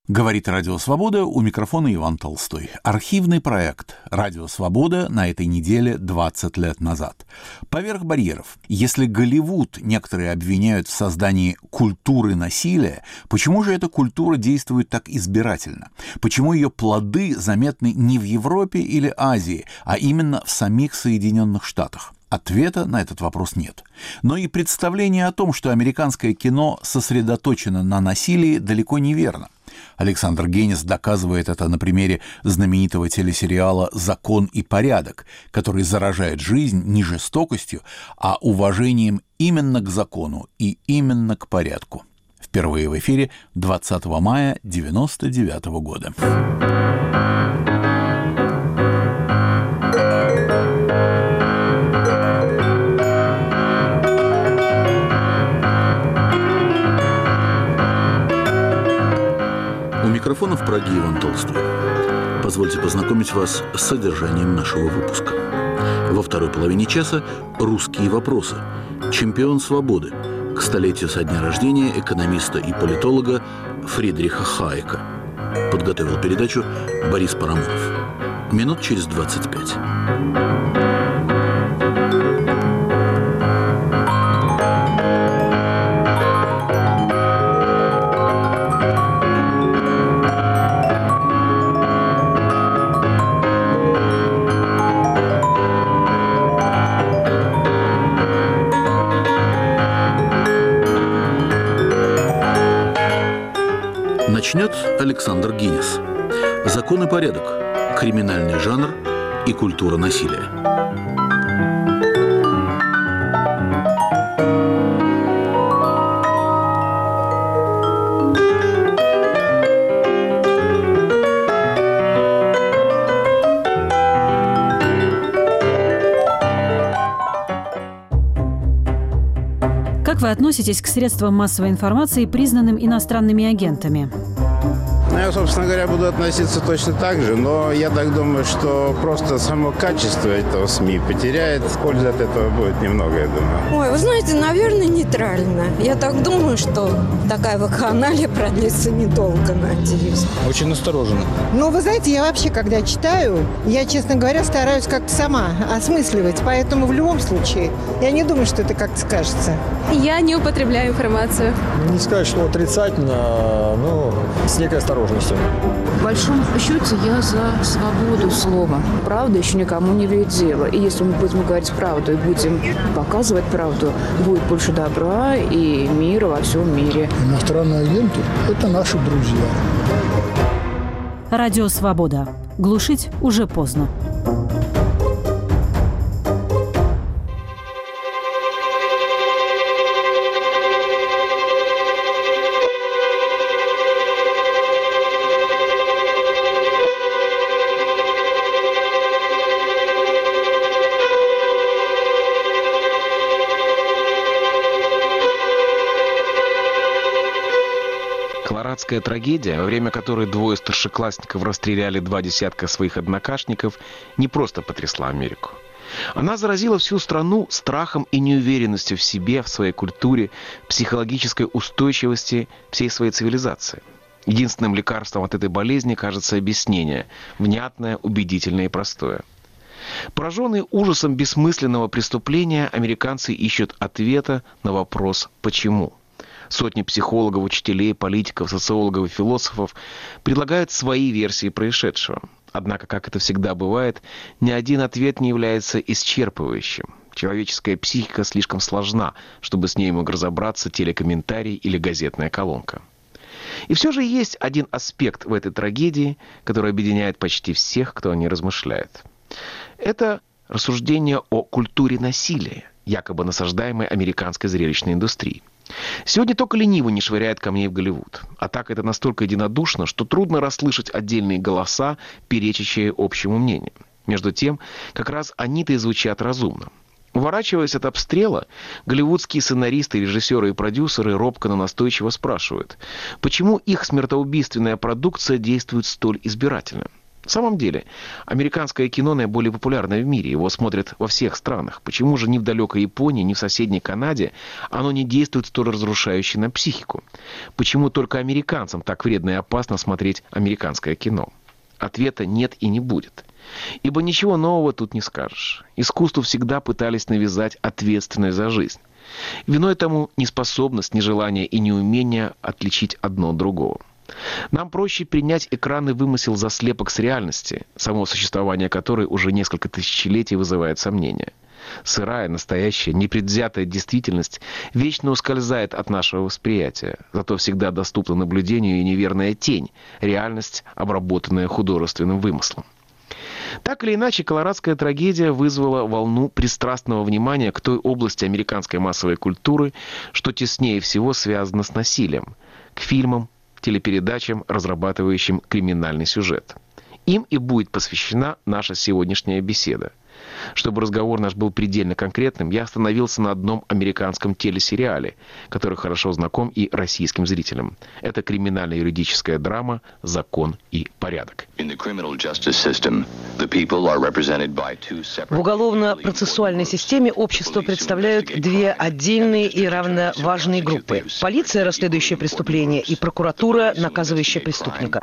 Говорит Радио Свобода, у микрофона Иван Толстой. Архивный проект «Радио Свобода» на этой неделе 20 лет назад. Поверх барьеров. Если Голливуд некоторые обвиняют в создании культуры насилия, почему же эта культура действует так избирательно? Почему ее плоды заметны не в Европе или Азии, а именно в самих Соединенных Штатах? Ответа на этот вопрос нет. Но и представление о том, что американское кино сосредоточено на насилии, далеко не верно. Александр Генис доказывает это на примере знаменитого телесериала «Закон и порядок», который заражает жизнь не жестокостью, а уважением именно к закону и именно к порядку. Впервые в эфире 20 мая 1999 года. У микрофона в Праге Иван Толстой. Позвольте познакомить вас с содержанием нашего выпуска. Во второй половине часа «Русские вопросы». Чемпион свободы. К столетию со дня рождения экономиста и политолога Фридриха Хайека. Подготовил передачу Борис Парамонов. Минут через 25. Начнет Александр Генис. «Закон и порядок. Криминальный жанр и культура насилия». Как вы относитесь к средствам массовой информации, признанным иностранными агентами? Я, собственно говоря, буду относиться точно так же, но я так думаю, что просто само качество этого СМИ потеряет. Пользы от этого будет немного, я думаю. Ой, вы знаете, наверное, нейтрально. Я так думаю, что такая вакханалия продлится недолго, надеюсь. Очень настороженно. Ну, вы знаете, я вообще, когда читаю, я, честно говоря, стараюсь как-то сама осмысливать. Поэтому в любом случае я не думаю, что это как-то скажется. Я не употребляю информацию. Не сказать, что отрицательно, но с некой осторожностью. В большом счете я за свободу слова. Правда еще никому не вредила. И если мы будем говорить правду и будем показывать правду, будет больше добра и мира во всем мире. Иностранные агенты – это наши друзья. Радио «Свобода». Глушить уже поздно. Колорадская трагедия, во время которой двое старшеклассников расстреляли 2 десятка своих однокашников, не просто потрясла Америку. Она заразила всю страну страхом и неуверенностью в себе, в своей культуре, психологической устойчивости всей своей цивилизации. Единственным лекарством от этой болезни кажется объяснение, внятное, убедительное и простое. Пораженные ужасом бессмысленного преступления, американцы ищут ответа на вопрос «почему?». Сотни психологов, учителей, политиков, социологов и философов предлагают свои версии происшедшего. Однако, как это всегда бывает, ни один ответ не является исчерпывающим. Человеческая психика слишком сложна, чтобы с ней мог разобраться телекомментарий или газетная колонка. И все же есть один аспект в этой трагедии, который объединяет почти всех, кто о ней размышляет. Это рассуждение о культуре насилия, якобы насаждаемой американской зрелищной индустрией. Сегодня только ленивый не швыряет камней в Голливуд. А так это настолько единодушно, что трудно расслышать отдельные голоса, перечащие общему мнению. Между тем, как раз они-то и звучат разумно. Уворачиваясь от обстрела, голливудские сценаристы, режиссеры и продюсеры робко, но настойчиво спрашивают, почему их смертоубийственная продукция действует столь избирательно. В самом деле, американское кино наиболее популярное в мире. Его смотрят во всех странах. Почему же ни в далекой Японии, ни в соседней Канаде оно не действует столь разрушающе на психику? Почему только американцам так вредно и опасно смотреть американское кино? Ответа нет и не будет. Ибо ничего нового тут не скажешь. Искусству всегда пытались навязать ответственность за жизнь. Виной тому неспособность, нежелание и неумение отличить одно от другого. Нам проще принять экранный вымысел за слепок с реальности, само существование которой уже несколько тысячелетий вызывает сомнения. Сырая, настоящая, непредвзятая действительность вечно ускользает от нашего восприятия, зато всегда доступна наблюдению и неверная тень, реальность, обработанная художественным вымыслом. Так или иначе, колорадская трагедия вызвала волну пристрастного внимания к той области американской массовой культуры, что теснее всего связано с насилием, к фильмам, телепередачам, разрабатывающим криминальный сюжет. Им и будет посвящена наша сегодняшняя беседа. Чтобы разговор наш был предельно конкретным, я остановился на одном американском телесериале, который хорошо знаком и российским зрителям. Это криминально-юридическая драма «Закон и порядок». В уголовно-процессуальной системе общество представляют две отдельные и равно важные группы. Полиция, расследующая преступления, и прокуратура, наказывающая преступника.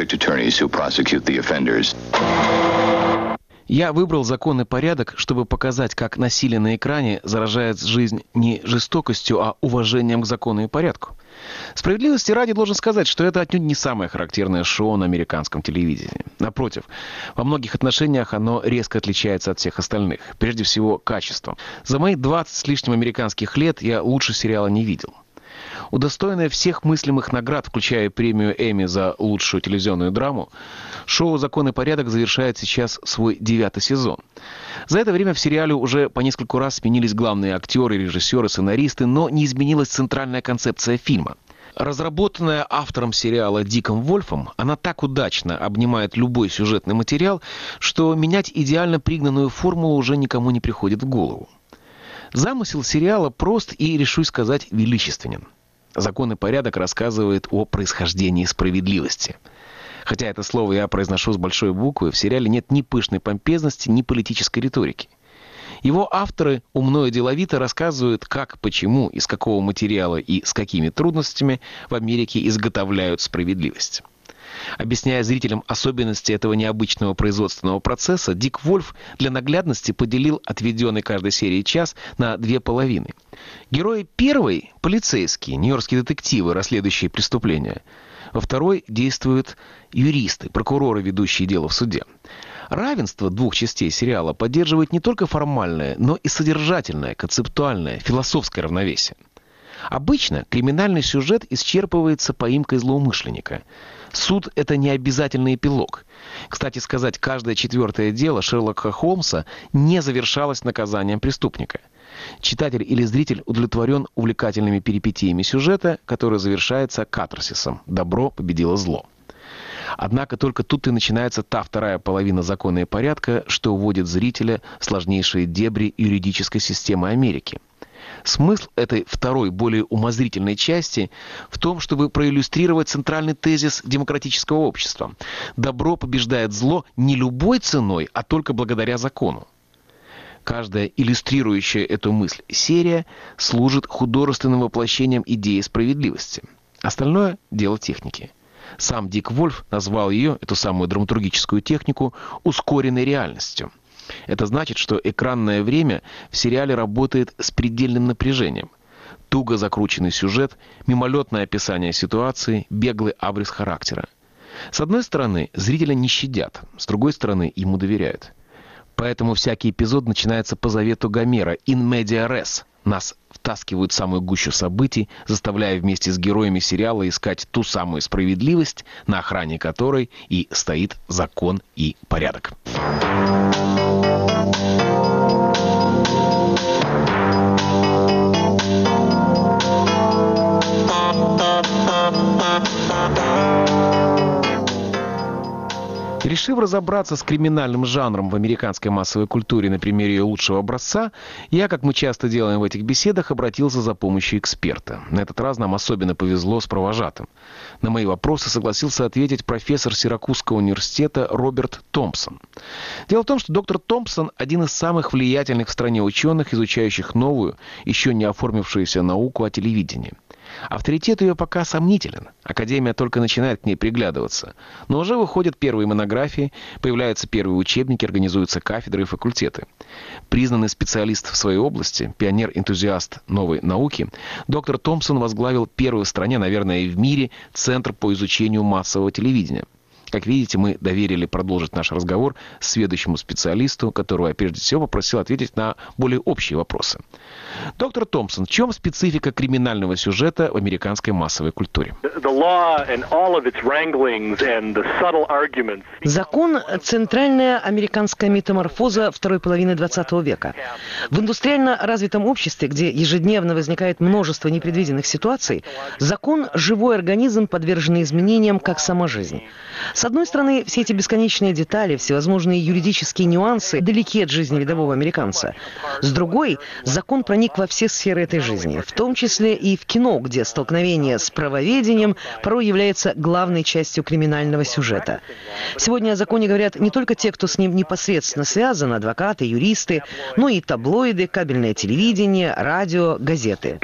Я выбрал «Закон и порядок», чтобы показать, как насилие на экране заражает жизнь не жестокостью, а уважением к закону и порядку. Справедливости ради должен сказать, что это отнюдь не самое характерное шоу на американском телевидении. Напротив, во многих отношениях оно резко отличается от всех остальных. Прежде всего, качеством. За мои 20 с лишним американских лет я лучше сериала не видел. Удостоенное всех мыслимых наград, включая премию Эмми за лучшую телевизионную драму, шоу «Закон и порядок» завершает сейчас свой 9-й сезон. За это время в сериале уже по нескольку раз сменились главные актеры, режиссеры, сценаристы, но не изменилась центральная концепция фильма. Разработанная автором сериала Диком Вольфом, она так удачно обнимает любой сюжетный материал, что менять идеально пригнанную формулу уже никому не приходит в голову. Замысел сериала прост и, решусь сказать, величественен. «Закон и порядок» рассказывает о происхождении справедливости. Хотя это слово я произношу с большой буквы, в сериале нет ни пышной помпезности, ни политической риторики. Его авторы умно и деловито рассказывают, как, почему, из какого материала и с какими трудностями в Америке изготовляют справедливость. Объясняя зрителям особенности этого необычного производственного процесса, Дик Вольф для наглядности поделил отведенный каждой серии час на две половины. Герои первой – полицейские, нью-йоркские детективы, расследующие преступления. Во второй действуют юристы, прокуроры, ведущие дело в суде. Равенство двух частей сериала поддерживает не только формальное, но и содержательное, концептуальное, философское равновесие. Обычно криминальный сюжет исчерпывается поимкой злоумышленника. Суд – это не обязательный эпилог. Кстати сказать, каждое 4-е дело Шерлока Холмса не завершалось наказанием преступника. Читатель или зритель удовлетворен увлекательными перипетиями сюжета, который завершается катарсисом «Добро победило зло». Однако только тут и начинается та вторая половина «Закона и порядка», что уводит зрителя в сложнейшие дебри юридической системы Америки. Смысл этой второй, более умозрительной части в том, чтобы проиллюстрировать центральный тезис демократического общества. Добро побеждает зло не любой ценой, а только благодаря закону. Каждая иллюстрирующая эту мысль серия служит художественным воплощением идеи справедливости. Остальное – дело техники. Сам Дик Вольф назвал ее, эту самую драматургическую технику, ускоренной реальностью. Это значит, что экранное время в сериале работает с предельным напряжением. Туго закрученный сюжет, мимолетное описание ситуации, беглый абрис характера. С одной стороны, зрителя не щадят, с другой стороны, ему доверяют. Поэтому всякий эпизод начинается по завету Гомера «in media res». Нас втаскивают в самую гущу событий, заставляя вместе с героями сериала искать ту самую справедливость, на охране которой и стоит закон и порядок. Решив разобраться с криминальным жанром в американской массовой культуре на примере ее лучшего образца, я, как мы часто делаем в этих беседах, обратился за помощью эксперта. На этот раз нам особенно повезло с провожатым. На мои вопросы согласился ответить профессор Сиракузского университета Роберт Томпсон. Дело в том, что доктор Томпсон – один из самых влиятельных в стране ученых, изучающих новую, еще не оформившуюся науку о телевидении. Авторитет ее пока сомнителен. Академия только начинает к ней приглядываться. Но уже выходят первые монографии, появляются первые учебники, организуются кафедры и факультеты. Признанный специалист в своей области, пионер-энтузиаст новой науки, доктор Томпсон возглавил первый в стране, наверное, и в мире, Центр по изучению массового телевидения. Как видите, мы доверили продолжить наш разговор сведущему специалисту, которого я прежде всего попросил ответить на более общие вопросы. Доктор Томпсон, в чем специфика криминального сюжета в американской массовой культуре? Закон – центральная американская метаморфоза второй половины XX века. В индустриально развитом обществе, где ежедневно возникает множество непредвиденных ситуаций, закон – живой организм, подверженный изменениям, как сама жизнь. С одной стороны, все эти бесконечные детали, всевозможные юридические нюансы далеки от жизни рядового американца. С другой, закон проник во все сферы этой жизни, в том числе и в кино, где столкновение с правоведением порой является главной частью криминального сюжета. Сегодня о законе говорят не только те, кто с ним непосредственно связан, адвокаты, юристы, но и таблоиды, кабельное телевидение, радио, газеты.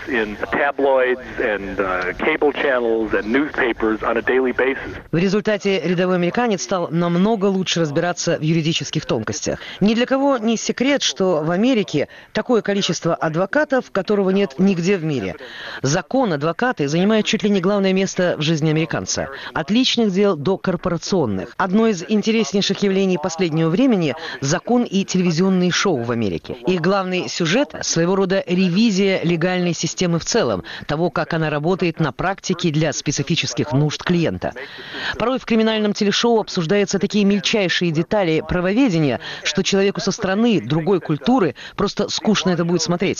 В результате рядовой американец стал намного лучше разбираться в юридических тонкостях. Ни для кого не секрет, что в Америке такое количество адвокатов, которого нет нигде в мире. Закон, адвокаты занимают чуть ли не главное место в жизни американца. От личных дел до корпорационных. Одно из интереснейших явлений последнего времени – закон и телевизионные шоу в Америке. Их главный сюжет – своего рода ревизия легальной системы в целом, того, как она работает на практике для специфических нужд клиента. Порой в криминальном телешоу обсуждаются такие мельчайшие детали правоведения, что человеку со стороны другой культуры просто скучно это будет смотреть.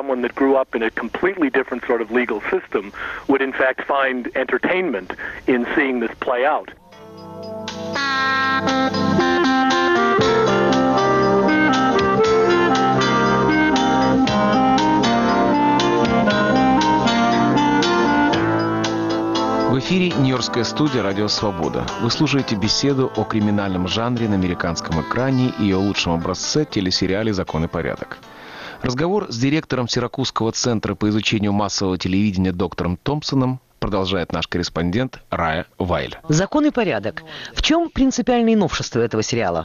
В эфире Нью-Йоркская студия «Радио Свобода». Вы слушаете беседу о криминальном жанре на американском экране и о лучшем образце телесериале «Закон и порядок». Разговор с директором Сиракузского центра по изучению массового телевидения доктором Томпсоном продолжает наш корреспондент Рая Вайль. «Закон и порядок». В чем принципиальные новшества этого сериала?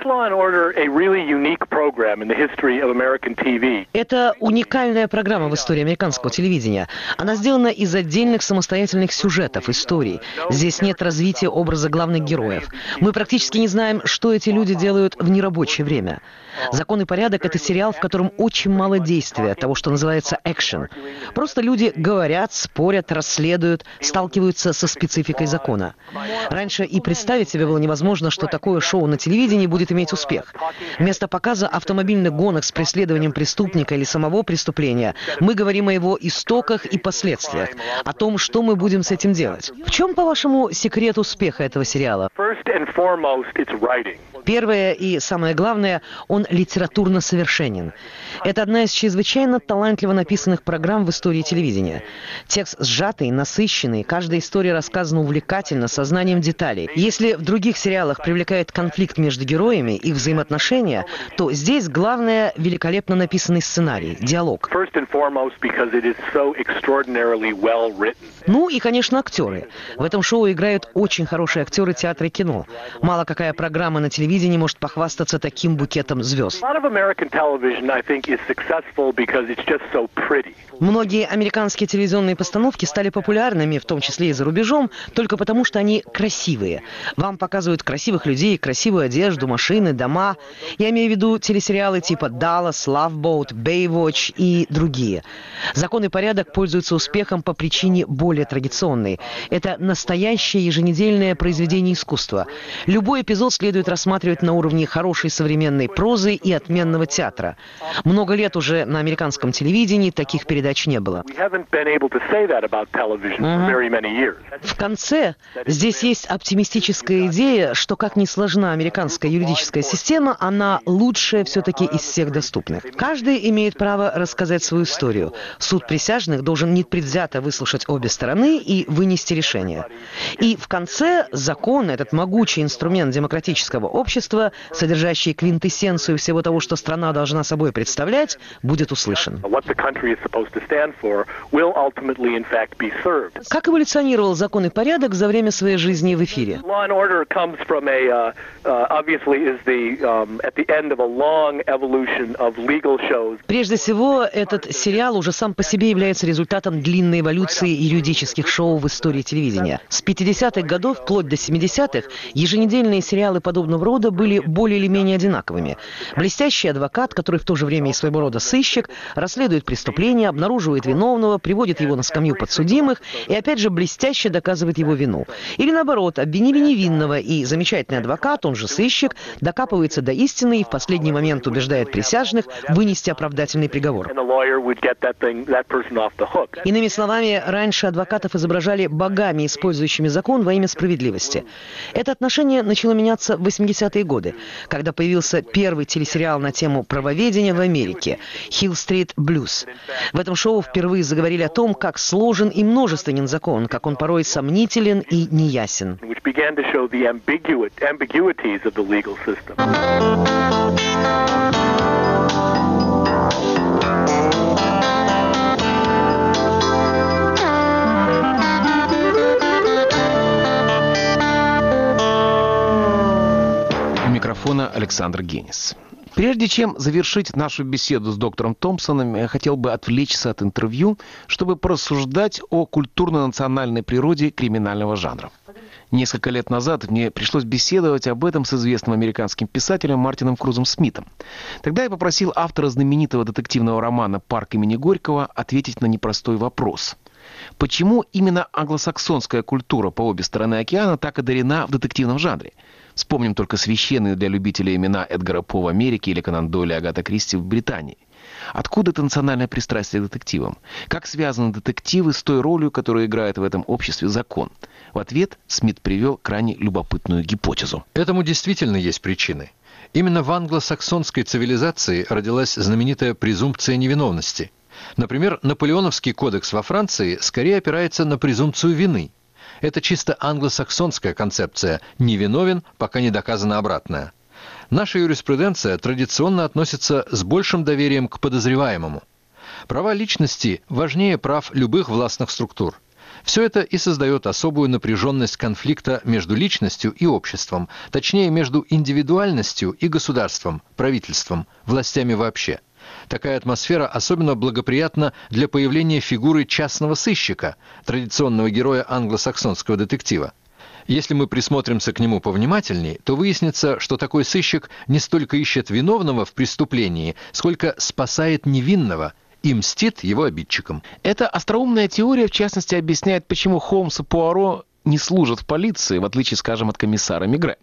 Это уникальная программа в истории американского телевидения. Она сделана из отдельных самостоятельных сюжетов, историй. Здесь нет развития образа главных героев. Мы практически не знаем, что эти люди делают в нерабочее время. «Закон и порядок» — это сериал, в котором очень мало действия, того, что называется экшен. Просто люди говорят, спорят, расследуют, сталкиваются со спецификой закона. Раньше и представить себе было невозможно, что такое шоу на телевидении будет иметь успех. Вместо показа автомобильных гонок с преследованием преступника или самого преступления, мы говорим о его истоках и последствиях, о том, что мы будем с этим делать. В чем, по-вашему, секрет успеха этого сериала? Первое и самое главное, он литературно совершенен. Это одна из чрезвычайно талантливо написанных программ в истории телевидения. Текст сжатый, насыщенный, каждая история рассказана увлекательно, со знанием деталей. Если в других сериалах привлекает конфликт между героями, их взаимоотношения, то здесь главное — великолепно написанный сценарий, диалог. Ну и, конечно, актеры. В этом шоу играют очень хорошие актеры театра и кино. Мало какая программа на телевидении может похвастаться таким букетом звезд. Многие американские телевизионные постановки стали популярными, в том числе и за рубежом, только потому, что они красивые. Вам показывают красивых людей, красивую одежду, машины, дома. Я имею в виду телесериалы типа «Dallas», «Love Boat», «Baywatch» и другие. «Закон и порядок» пользуются успехом по причине более традиционной. Это настоящее еженедельное произведение искусства. Любой эпизод следует рассматривать на уровне хорошей современной прозы и отменного театра. Много лет уже на американском телевидении таких передач передач не было. В конце здесь есть оптимистическая идея, что как ни сложна американская юридическая система, она лучшая все-таки из всех доступных. Каждый имеет право рассказать свою историю. Суд присяжных должен непредвзято выслушать обе стороны и вынести решение. И в конце закон, этот могучий инструмент демократического общества, содержащий квинтэссенцию всего того, что страна должна собой представлять, будет услышан. Как эволюционировал закон и порядок за время своей жизни в эфире? Прежде всего, этот сериал уже сам по себе является результатом длинной эволюции юридических шоу в истории телевидения. С 50-х годов вплоть до 70-х еженедельные сериалы подобного рода были более или менее одинаковыми. Блестящий адвокат, который в то же время и своего рода сыщик, расследует преступление, обнаруживает виновного, приводит его на скамью подсудимых и опять же блестяще доказывает его вину. Или наоборот, обвинили невинного, и замечательный адвокат, он же сыщик, докапывается до истины и в последний момент убеждает присяжных вынести оправдательный приговор. Иными словами, раньше адвокатов изображали богами, использующими закон во имя справедливости. Это отношение начало меняться в 80-е годы, когда появился первый телесериал на тему правоведения в Америке «Hill Street Blues». В этом шоу впервые заговорили о том, как сложен и множественен закон, как он порой сомнителен и неясен. У микрофона Александр Генис. Прежде чем завершить нашу беседу с доктором Томпсоном, я хотел бы отвлечься от интервью, чтобы порассуждать о культурно-национальной природе криминального жанра. Несколько лет назад мне пришлось беседовать об этом с известным американским писателем Мартином Крузом Смитом. Тогда я попросил автора знаменитого детективного романа «Парк имени Горького» ответить на непростой вопрос. Почему именно англосаксонская культура по обе стороны океана так одарена в детективном жанре? Вспомним только священные для любителей имена Эдгара По в Америке или Конан Дойля и Агата Кристи в Британии. Откуда это национальное пристрастие к детективам? Как связаны детективы с той ролью, которую играет в этом обществе закон? В ответ Смит привел крайне любопытную гипотезу. Этому действительно есть причины. Именно в англосаксонской цивилизации родилась знаменитая презумпция невиновности. Например, Наполеоновский кодекс во Франции скорее опирается на презумпцию вины. Это чисто англосаксонская концепция «невиновен, пока не доказано обратное». Наша юриспруденция традиционно относится с большим доверием к подозреваемому. Права личности важнее прав любых властных структур. Все это и создает особую напряженность конфликта между личностью и обществом, точнее, между индивидуальностью и государством, правительством, властями вообще. Такая атмосфера особенно благоприятна для появления фигуры частного сыщика, традиционного героя англосаксонского детектива. Если мы присмотримся к нему повнимательней, то выяснится, что такой сыщик не столько ищет виновного в преступлении, сколько спасает невинного и мстит его обидчикам. Эта остроумная теория, в частности, объясняет, почему Холмс и Пуаро не служат в полиции, в отличие, скажем, от комиссара Мегре.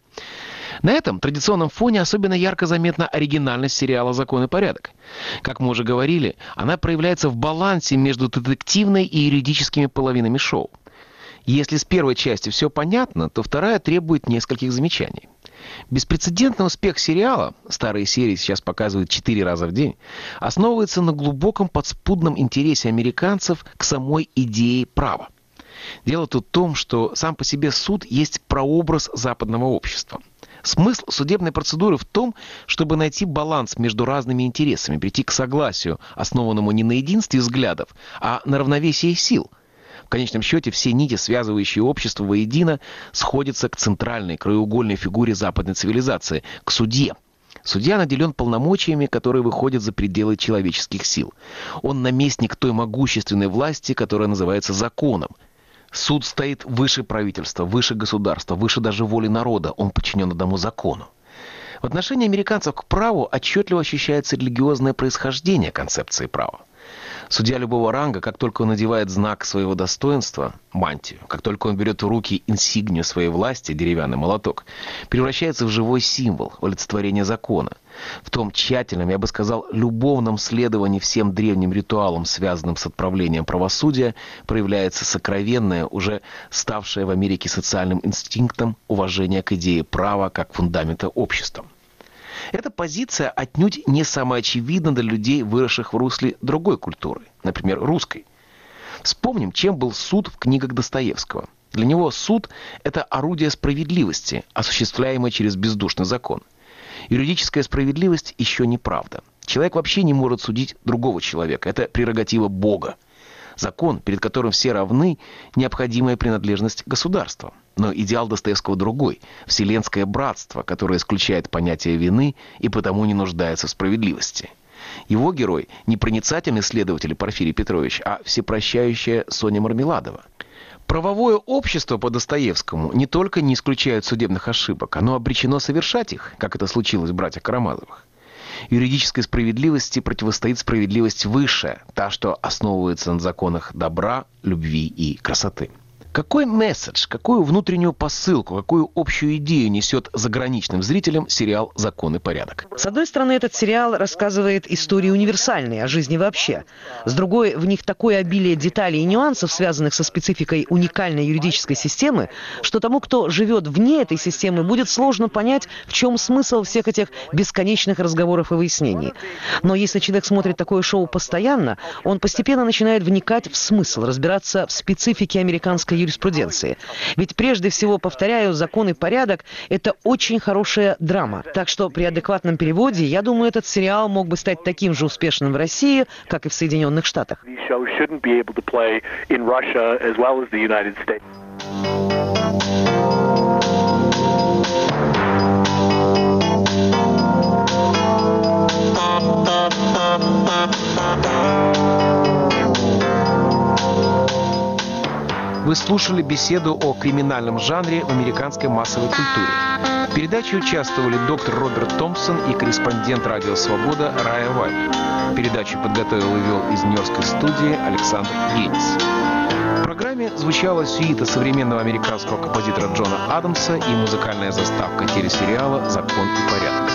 На этом традиционном фоне особенно ярко заметна оригинальность сериала «Закон и порядок». Как мы уже говорили, она проявляется в балансе между детективной и юридическими половинами шоу. Если с первой части все понятно, то вторая требует нескольких замечаний. Беспрецедентный успех сериала, старые серии сейчас показывают 4 раза в день, основывается на глубоком подспудном интересе американцев к самой идее права. Дело тут в том, что сам по себе суд есть прообраз западного общества. Смысл судебной процедуры в том, чтобы найти баланс между разными интересами, прийти к согласию, основанному не на единстве взглядов, а на равновесии сил. В конечном счете все нити, связывающие общество воедино, сходятся к центральной, краеугольной фигуре западной цивилизации, к судье. Судья наделен полномочиями, которые выходят за пределы человеческих сил. Он наместник той могущественной власти, которая называется законом. Суд стоит выше правительства, выше государства, выше даже воли народа. Он подчинен одному закону. В отношении американцев к праву отчетливо ощущается религиозное происхождение концепции права. Судья любого ранга, как только он надевает знак своего достоинства, мантию, как только он берет в руки инсигнию своей власти, деревянный молоток, превращается в живой символ, олицетворение закона. В том тщательном, я бы сказал, любовном следовании всем древним ритуалам, связанным с отправлением правосудия, проявляется сокровенное, уже ставшее в Америке социальным инстинктом, уважение к идее права как фундамента общества. Эта позиция отнюдь не самая очевидна для людей, выросших в русле другой культуры, например, русской. Вспомним, чем был суд в книгах Достоевского. Для него суд – это орудие справедливости, осуществляемое через бездушный закон. Юридическая справедливость еще не правда. Человек вообще не может судить другого человека. Это прерогатива Бога. Закон, перед которым все равны, необходимая принадлежность государства. Но идеал Достоевского другой – вселенское братство, которое исключает понятие вины и потому не нуждается в справедливости. Его герой – не проницательный следователь Порфирий Петрович, а всепрощающая Соня Мармеладова. Правовое общество по Достоевскому не только не исключает судебных ошибок, оно обречено совершать их, как это случилось в «Братьях Карамазовых». Юридической справедливости противостоит справедливость высшая, та, что основывается на законах добра, любви и красоты. Какой месседж, какую внутреннюю посылку, какую общую идею несет заграничным зрителям сериал «Закон и порядок»? С одной стороны, этот сериал рассказывает истории универсальные, о жизни вообще. С другой, в них такое обилие деталей и нюансов, связанных со спецификой уникальной юридической системы, что тому, кто живет вне этой системы, будет сложно понять, в чем смысл всех этих бесконечных разговоров и выяснений. Но если человек смотрит такое шоу постоянно, он постепенно начинает вникать в смысл, разбираться в специфике американской юриспруденции. Ведь прежде всего, повторяю, «Закон и порядок» — это очень хорошая драма. Так что при адекватном переводе, я думаю, этот сериал мог бы стать таким же успешным в России, как и в Соединенных Штатах. Вы слушали беседу о криминальном жанре в американской массовой культуре. В передаче участвовали доктор Роберт Томпсон и корреспондент «Радио Свобода» Рая Вайль. Передачу подготовил и вел из Нью-Йоркской студии Александр Генис. В программе звучала сюита современного американского композитора Джона Адамса и музыкальная заставка телесериала «Закон и порядок».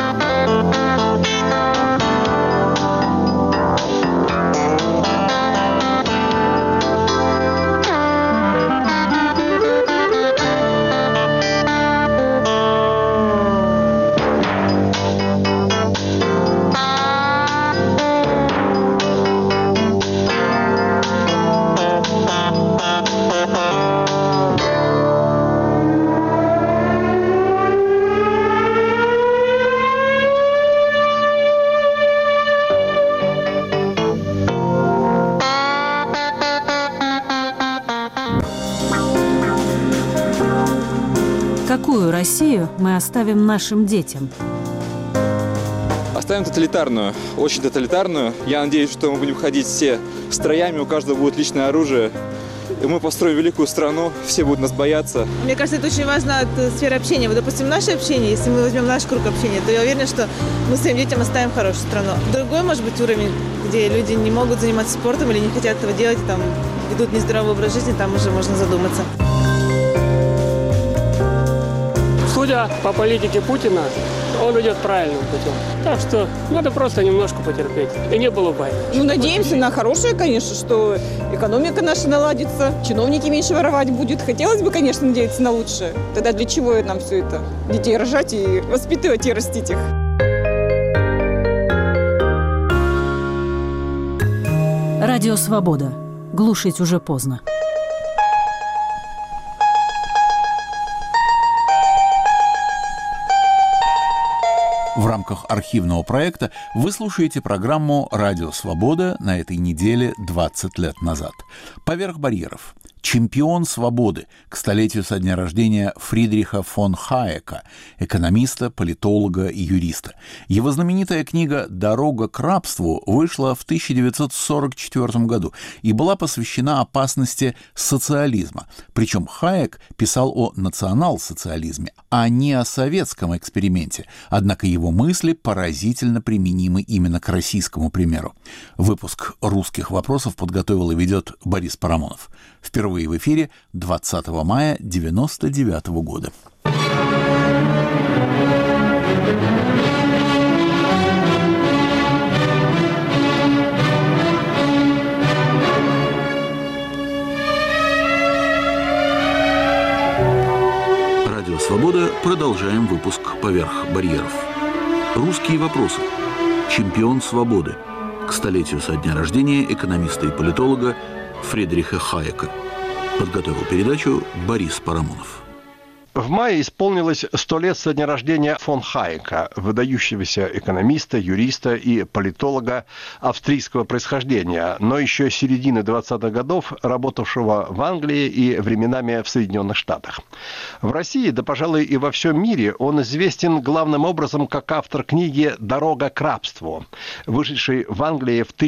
Какую Россию мы оставим нашим детям? Оставим тоталитарную, очень тоталитарную. Я надеюсь, что мы будем ходить все строями, у каждого будет личное оружие. И мы построим великую страну, все будут нас бояться. Мне кажется, это очень важно от сферы общения. Вот, допустим, наше общение, если мы возьмем наш круг общения, то я уверена, что мы своим детям оставим хорошую страну. Другой, может быть, уровень, где люди не могут заниматься спортом или не хотят этого делать, там ведут нездоровый образ жизни, там уже можно задуматься. Судя по политике Путина, он идет правильным путем. Так что надо просто немножко потерпеть. И не было войны. Ну, надеемся на хорошее, конечно, что экономика наша наладится, чиновники меньше воровать будут. Хотелось бы, конечно, надеяться на лучшее. Тогда для чего нам все это? Детей рожать и воспитывать и растить их. Радио «Свобода». Глушить уже поздно. В рамках архивного проекта вы слушаете программу «Радио Свобода» на этой неделе 20 лет назад. «Поверх барьеров». «Чемпион свободы» к столетию со дня рождения Фридриха фон Хайека, экономиста, политолога и юриста. Его знаменитая книга «Дорога к рабству» вышла в 1944 году и была посвящена опасности социализма. Причем Хайек писал о национал-социализме, а не о советском эксперименте. Однако его мысли поразительно применимы именно к российскому примеру. Выпуск «Русских вопросов» подготовил и ведет Борис Парамонов. Впервые в эфире 20 мая 1999 года. Радио «Свобода». Продолжаем выпуск «Поверх барьеров». Русские вопросы. Чемпион свободы. К столетию со дня рождения экономиста и политолога Фридриха Хайека. Подготовил передачу Борис Парамонов. В мае исполнилось 100 лет со дня рождения фон Хайека, выдающегося экономиста, юриста и политолога австрийского происхождения, но еще с середины 20-х годов работавшего в Англии и временами в Соединенных Штатах. В России, да, пожалуй, и во всем мире он известен главным образом как автор книги «Дорога к рабству», вышедшей в Англии в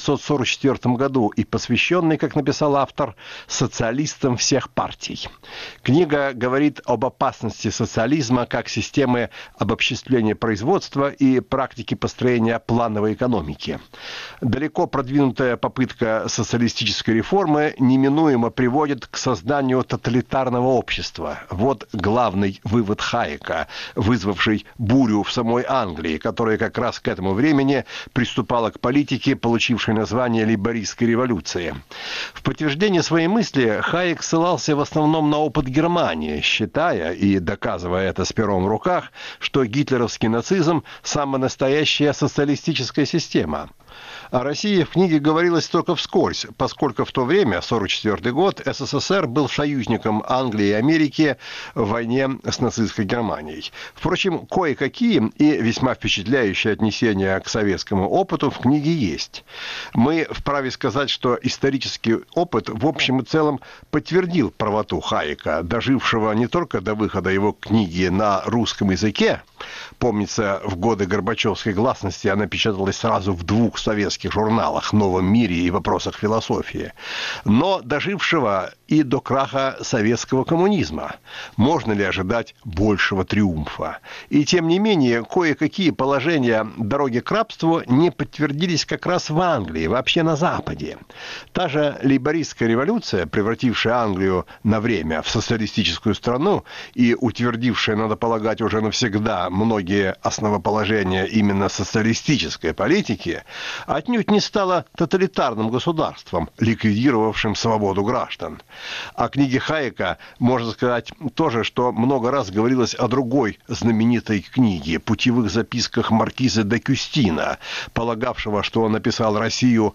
1944 году и посвященной, как написал автор, социалистам всех партий. Книга говорит об опасности социализма как системы обобществления производства и практики построения плановой экономики. Далеко продвинутая попытка социалистической реформы неминуемо приводит к созданию тоталитарного общества. Вот главный вывод Хайека, вызвавший бурю в самой Англии, которая как раз к этому времени приступала к политике, получившей название лейбористской революции. В подтверждение своей мысли Хайек ссылался в основном на опыт Германии, считая и доказывая это с пером в руках, что гитлеровский нацизм – самая настоящая социалистическая система. О России в книге говорилось только вскользь, поскольку в то время, 1944 год, СССР был союзником Англии и Америки в войне с нацистской Германией. Впрочем, кое-какие и весьма впечатляющие отнесения к советскому опыту в книге есть. Мы вправе сказать, что исторический опыт в общем и целом подтвердил правоту Хайека, дожившего не только до выхода его книги на русском языке. Помнится, в годы Горбачевской гласности она печаталась сразу в 2 советских журналах «Новом мире» и «Вопросах философии», но дожившего и до краха советского коммунизма. Можно ли ожидать большего триумфа? И тем не менее, кое-какие положения дороги к рабству не подтвердились как раз в Англии, вообще на Западе. Та же лейбористская революция, превратившая Англию на время в социалистическую страну и утвердившая, надо полагать, уже навсегда многие основоположения именно социалистической политики, отнюдь не стала тоталитарным государством, ликвидировавшим свободу граждан. О книге Хайека можно сказать тоже, что много раз говорилось о другой знаменитой книге «Путевых записках маркиза де Кюстина», полагавшего, что он написал Россию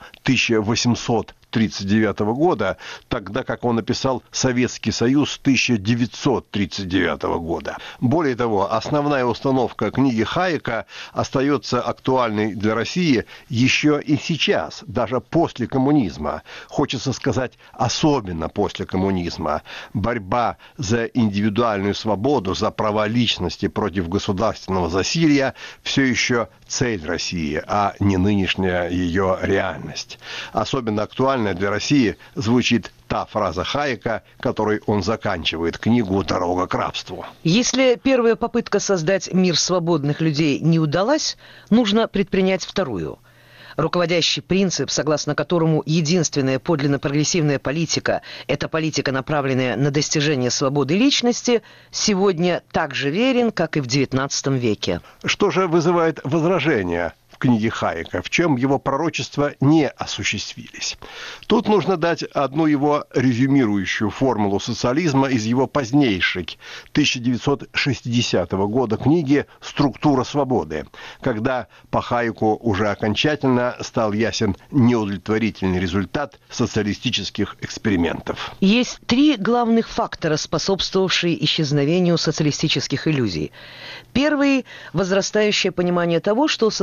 1839 года, тогда как он написал Советский Союз 1939 года. Более того, основная установка книги Хайека остается актуальной для России еще и сейчас, даже после коммунизма. Хочется сказать, особенно после коммунизма. Борьба за индивидуальную свободу, за права личности против государственного засилья все еще цель России, а не нынешняя ее реальность. Особенно актуальной для России звучит та фраза Хайека, которой он заканчивает книгу «Дорога к рабству». Если первая попытка создать мир свободных людей не удалась, нужно предпринять вторую. Руководящий принцип, согласно которому единственная подлинно прогрессивная политика – это политика, направленная на достижение свободы личности, сегодня так же верен, как и в XIX веке. Что же вызывает возражения в книге Хайека, в чем его пророчества не осуществились? Тут нужно дать одну его резюмирующую формулу социализма из его позднейшей, 1960 года книги «Структура свободы», когда по Хайеку уже окончательно стал ясен неудовлетворительный результат социалистических экспериментов. Есть 3 главных фактора, способствовавшие исчезновению социалистических иллюзий. Первый – возрастающее понимание того, что социалистические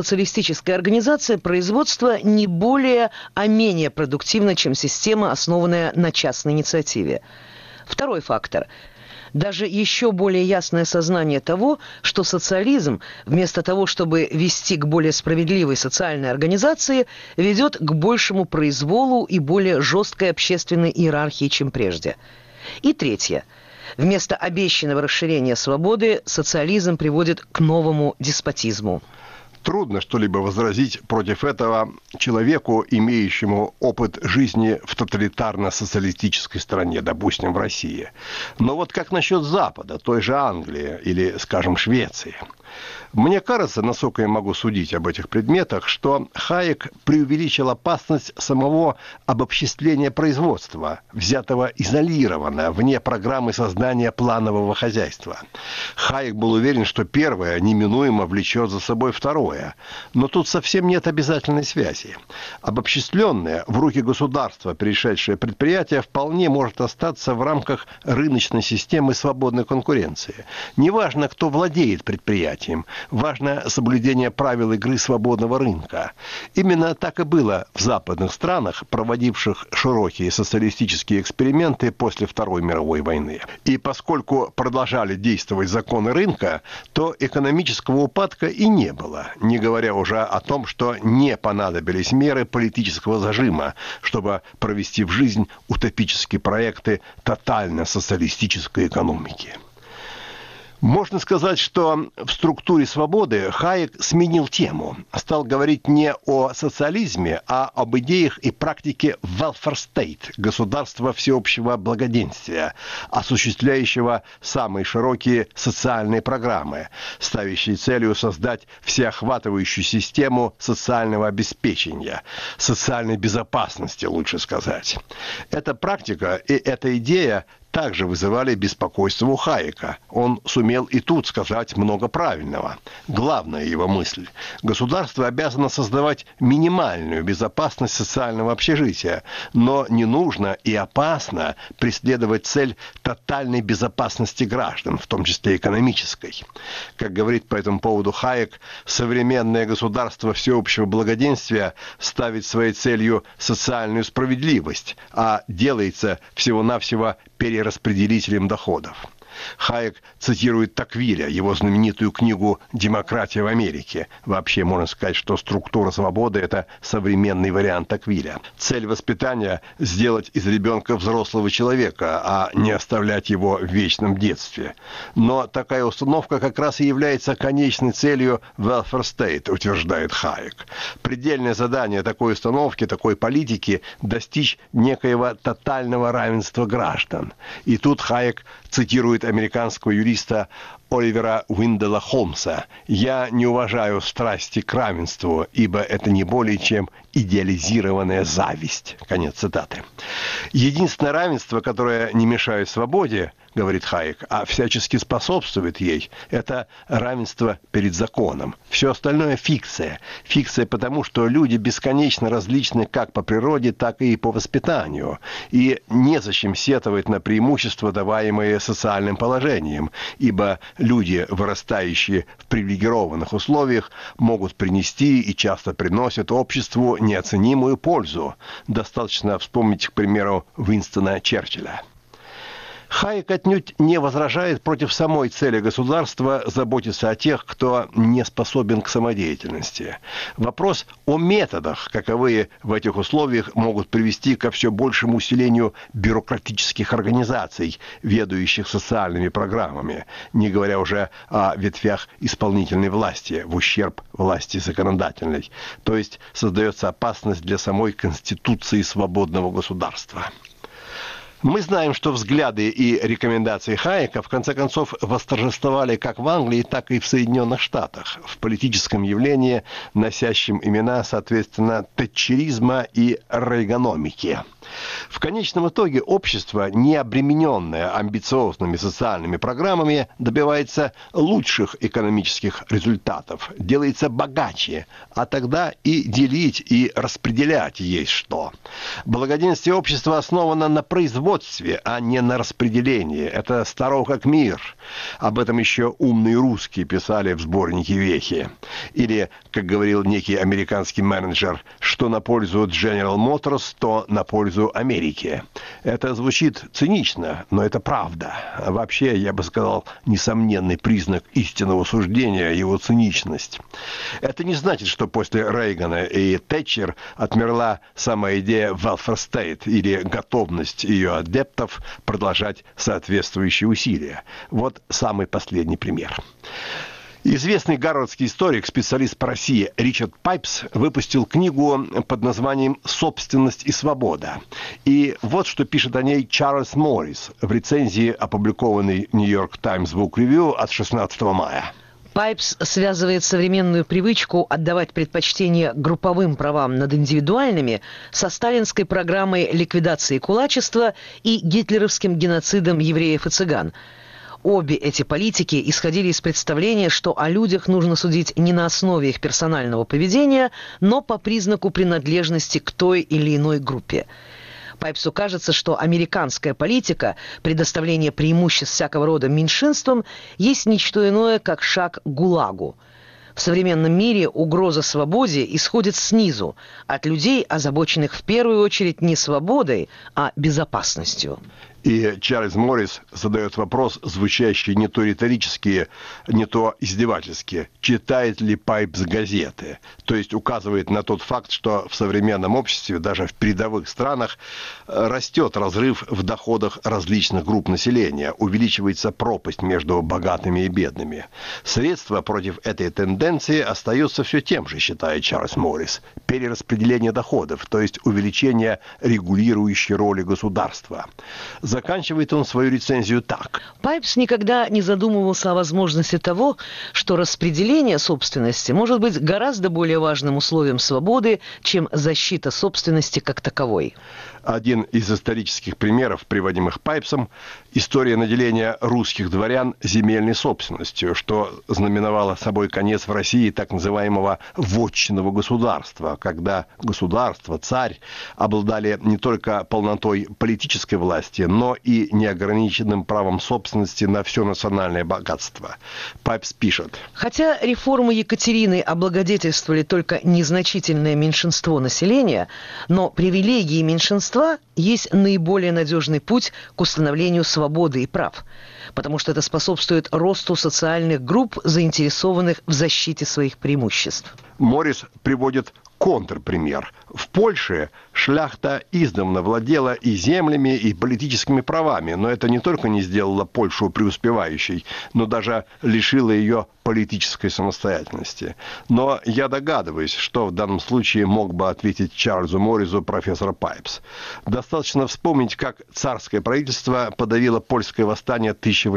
социалистическая организация производства не более, а менее продуктивна, чем система, основанная на частной инициативе. Второй фактор – даже еще более ясное сознание того, что социализм, вместо того, чтобы вести к более справедливой социальной организации, ведет к большему произволу и более жесткой общественной иерархии, чем прежде. И третье. Вместо обещанного расширения свободы социализм приводит к новому деспотизму. Трудно что-либо возразить против этого человеку, имеющему опыт жизни в тоталитарно-социалистической стране, допустим, в России. Но вот как насчет Запада, той же Англии или, скажем, Швеции? Мне кажется, насколько я могу судить об этих предметах, что Хайек преувеличил опасность самого обобществления производства, взятого изолированно, вне программы создания планового хозяйства. Хайек был уверен, что первое неминуемо влечет за собой второе. Но тут совсем нет обязательной связи. Обобществленное, в руки государства перешедшее предприятие вполне может остаться в рамках рыночной системы свободной конкуренции. Неважно, кто владеет предприятием, важно соблюдение правил игры свободного рынка. Именно так и было в западных странах, проводивших широкие социалистические эксперименты после Второй мировой войны. И поскольку продолжали действовать законы рынка, то экономического упадка и не было, не говоря уже о том, что не понадобились меры политического зажима, чтобы провести в жизнь утопические проекты тотально-социалистической экономики. Можно сказать, что в структуре свободы Хайек сменил тему. Стал говорить не о социализме, а об идеях и практике welfare state, государства всеобщего благоденствия, осуществляющего самые широкие социальные программы, ставящие целью создать всеохватывающую систему социального обеспечения, социальной безопасности, лучше сказать. Эта практика и эта идея также вызывали беспокойство у Хайека. Он сумел и тут сказать много правильного. Главная его мысль. Государство обязано создавать минимальную безопасность социального общежития, но не нужно и опасно преследовать цель тотальной безопасности граждан, в том числе экономической. Как говорит по этому поводу Хайек, современное государство всеобщего благоденствия ставит своей целью социальную справедливость, а делается всего-навсего перераспределителем доходов. Хайек цитирует Токвилля, его знаменитую книгу «Демократия в Америке». Вообще можно сказать, что структура свободы – это современный вариант Токвилля. Цель воспитания – сделать из ребенка взрослого человека, а не оставлять его в вечном детстве. Но такая установка как раз и является конечной целью welfare state, утверждает Хайек. Предельное задание такой установки, такой политики – достичь некоего тотального равенства граждан. И тут Хайек цитирует американского юриста Оливера Уиндела Холмса: «Я не уважаю страсти к равенству, ибо это не более чем идеализированная зависть». Конец цитаты. Единственное равенство, которое не мешает свободе, говорит Хайек, а всячески способствует ей, это равенство перед законом. Все остальное фикция. Фикция потому, что люди бесконечно различны как по природе, так и по воспитанию. И незачем сетовать на преимущества, даваемые социальным положением, ибо люди, вырастающие в привилегированных условиях, могут принести и часто приносят обществу неоценимую пользу. Достаточно вспомнить, к примеру, Уинстона Черчилля. Хайек отнюдь не возражает против самой цели государства заботиться о тех, кто не способен к самодеятельности. Вопрос о методах, каковые в этих условиях могут привести ко все большему усилению бюрократических организаций, ведающих социальными программами, не говоря уже о ветвях исполнительной власти в ущерб власти законодательной. То есть создается опасность для самой конституции свободного государства. Мы знаем, что взгляды и рекомендации Хайека в конце концов восторжествовали как в Англии, так и в Соединенных Штатах, в политическом явлении, носящем имена, соответственно, тэтчеризма и рейганомики. В конечном итоге общество, не обремененное амбициозными социальными программами, добивается лучших экономических результатов, делается богаче, а тогда и делить, и распределять есть что. Благоденствие общества основано на производстве, а не на распределении. Это старо как мир. Об этом еще умные русские писали в сборнике «Вехи». Или, как говорил некий американский менеджер, что на пользу General Motors, то на пользу Америке. Это звучит цинично, но это правда. Вообще, я бы сказал, несомненный признак истинного суждения его циничность. Это не значит, что после Рейгана и Тэтчер отмерла сама идея welfare state или готовность ее адептов продолжать соответствующие усилия. Вот самый последний пример. Известный гарвардский историк, специалист по России Ричард Пайпс выпустил книгу под названием «Собственность и свобода». И вот что пишет о ней Чарльз Моррис в рецензии, опубликованной в New York Times Book Review от 16 мая. Пайпс связывает современную привычку отдавать предпочтение групповым правам над индивидуальными со сталинской программой ликвидации кулачества и гитлеровским геноцидом евреев и цыган. Обе эти политики исходили из представления, что о людях нужно судить не на основе их персонального поведения, но по признаку принадлежности к той или иной группе. Пайпсу кажется, что американская политика предоставления преимуществ всякого рода меньшинствам есть ничто иное, как шаг к ГУЛАГу. В современном мире угроза свободе исходит снизу, от людей, озабоченных в первую очередь не свободой, а безопасностью. И Чарльз Моррис задает вопрос, звучащий не то риторически, не то издевательски. Читает ли Пайпс газеты? То есть указывает на тот факт, что в современном обществе, даже в передовых странах, растет разрыв в доходах различных групп населения, увеличивается пропасть между богатыми и бедными. Средства против этой тенденции остаются все тем же, считает Чарльз Моррис. Перераспределение доходов, то есть увеличение регулирующей роли государства. Заканчивает он свою рецензию так. Пайпс никогда не задумывался о возможности того, что распределение собственности может быть гораздо более важным условием свободы, чем защита собственности как таковой. Один из исторических примеров, приводимых Пайпсом, история наделения русских дворян земельной собственностью, что знаменовало собой конец в России так называемого вотчинного государства, когда государство, царь обладали не только полнотой политической власти, но и неограниченным правом собственности на все национальное богатство. Пайпс пишет. Хотя реформы Екатерины облагодетельствовали только незначительное меньшинство населения, но привилегии меньшинства есть наиболее надежный путь к установлению свободы и прав, потому что это способствует росту социальных групп, заинтересованных в защите своих преимуществ. Моррис приводит контрпример. В Польше шляхта издавна владела и землями, и политическими правами, но это не только не сделало Польшу преуспевающей, но даже лишило ее политической самостоятельности. Но я догадываюсь, что в данном случае мог бы ответить Чарльзу Моррису профессор Пайпс. Достаточно вспомнить, как царское правительство подавило польское восстание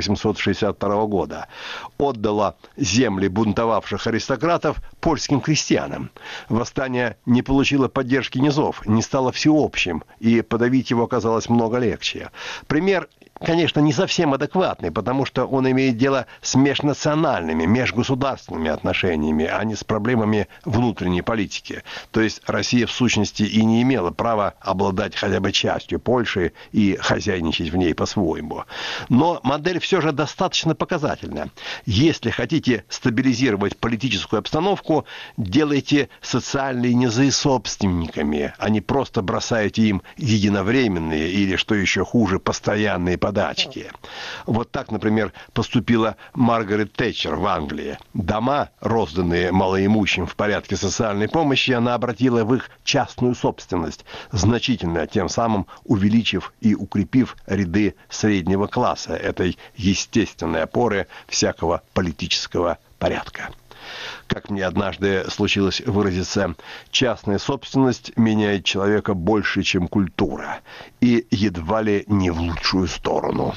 1862 года, отдало земли бунтовавших аристократов польским крестьянам. Восстание не получило поддержки низов, не стало всеобщим, и подавить его оказалось много легче. Пример, конечно, не совсем адекватный, потому что он имеет дело с межнациональными, межгосударственными отношениями, а не с проблемами внутренней политики. То есть Россия в сущности и не имела права обладать хотя бы частью Польши и хозяйничать в ней по-своему. Но модель все же достаточно показательна. Если хотите стабилизировать политическую обстановку, делайте социальные низы собственниками, а не просто бросаете им единовременные или, что еще хуже, постоянные подачки. Вот так, например, поступила Маргарет Тэтчер в Англии. Дома, розданные малоимущим в порядке социальной помощи, она обратила в их частную собственность, значительно тем самым увеличив и укрепив ряды среднего класса, этой естественной опоры всякого политического порядка. Как мне однажды случилось выразиться, частная собственность меняет человека больше, чем культура, и едва ли не в лучшую сторону.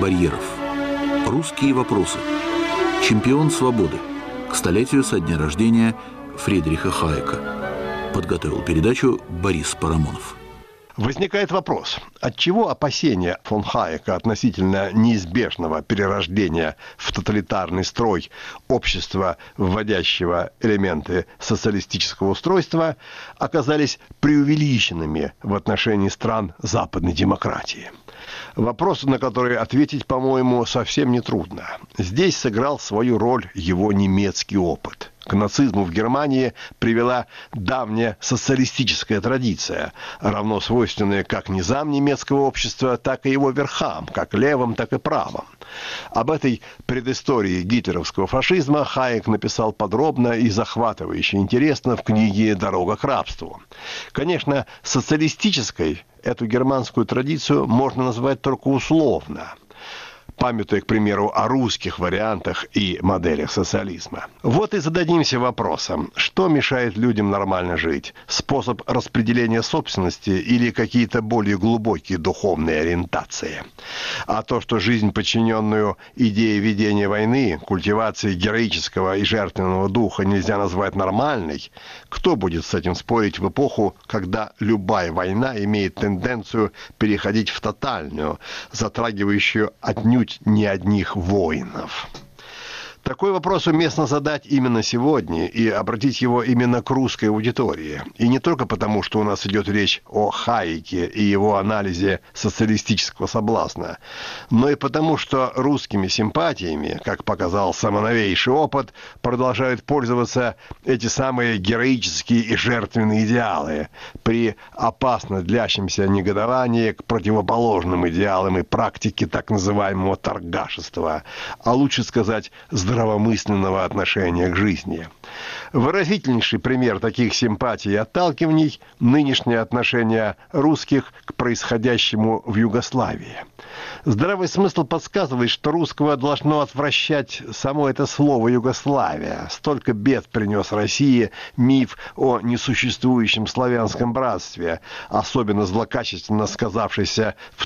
барьеров. Русские вопросы. Чемпион свободы. К столетию со дня рождения Фридриха Хайека. Подготовил передачу Борис Парамонов. Возникает вопрос, отчего опасения фон Хайека относительно неизбежного перерождения в тоталитарный строй общества, вводящего элементы социалистического устройства, оказались преувеличенными в отношении стран западной демократии? Вопрос, на который ответить, по-моему, совсем нетрудно. Здесь сыграл свою роль его немецкий опыт. К нацизму в Германии привела давняя социалистическая традиция, равно свойственная как низам немецкого общества, так и его верхам, как левым, так и правым. Об этой предыстории гитлеровского фашизма Хайек написал подробно и захватывающе интересно в книге «Дорога к рабству». Конечно, социалистической эту германскую традицию можно назвать только условно, памятуя, к примеру, о русских вариантах и моделях социализма. Вот и зададимся вопросом, что мешает людям нормально жить? Способ распределения собственности или какие-то более глубокие духовные ориентации? А то, что жизнь, подчиненную идее ведения войны, культивации героического и жертвенного духа нельзя назвать нормальной, кто будет с этим спорить в эпоху, когда любая война имеет тенденцию переходить в тотальную, затрагивающую отнюдь не одних воинов? Такой вопрос уместно задать именно сегодня и обратить его именно к русской аудитории. И не только потому, что у нас идет речь о Хайеке и его анализе социалистического соблазна, но и потому, что русскими симпатиями, как показал самоновейший опыт, продолжают пользоваться эти самые героические и жертвенные идеалы при опасно длящемся негодовании к противоположным идеалам и практике так называемого торгашества, а лучше сказать, здравомысленного отношения к жизни. Выразительнейший пример таких симпатий и отталкиваний – нынешнее отношение русских к происходящему в Югославии. Здравый смысл подсказывает, что русского должно отвращать само это слово «Югославия». Столько бед принес России миф о несуществующем славянском братстве, особенно злокачественно сказавшийся в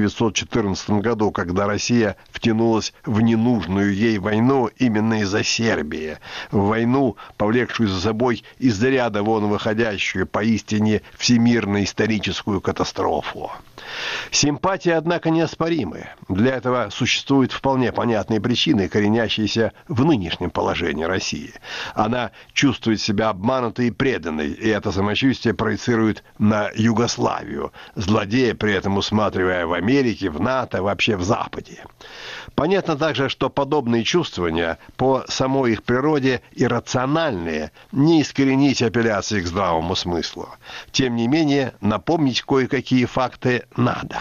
1914 году, когда Россия втянулась в ненужную ей войну именно из-за Сербии, в войну, повлекшую за собой из ряда вон выходящую поистине всемирно-историческую катастрофу. Симпатии, однако, неоспоримы. Для этого существуют вполне понятные причины, коренящиеся в нынешнем положении России. Она чувствует себя обманутой и преданной, и это самочувствие проецирует на Югославию, злодея при этом усматривая в Америке, в НАТО, вообще в Западе. Понятно также, что подобные чувствования по самой их природе иррациональные, не искоренить апелляции к здравому смыслу. Тем не менее, напомнить кое-какие факты надо.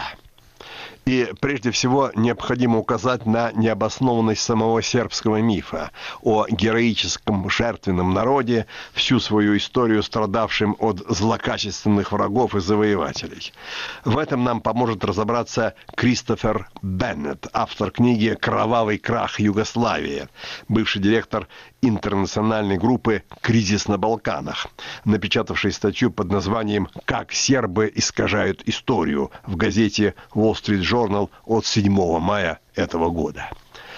И прежде всего необходимо указать на необоснованность самого сербского мифа о героическом жертвенном народе, всю свою историю страдавшим от злокачественных врагов и завоевателей. В этом нам поможет разобраться Кристофер Беннет, автор книги «Кровавый крах Югославии», бывший директор интернациональной группы «Кризис на Балканах», напечатавший статью под названием «Как сербы искажают историю» в газете Wall Street Journal от 7 мая этого года.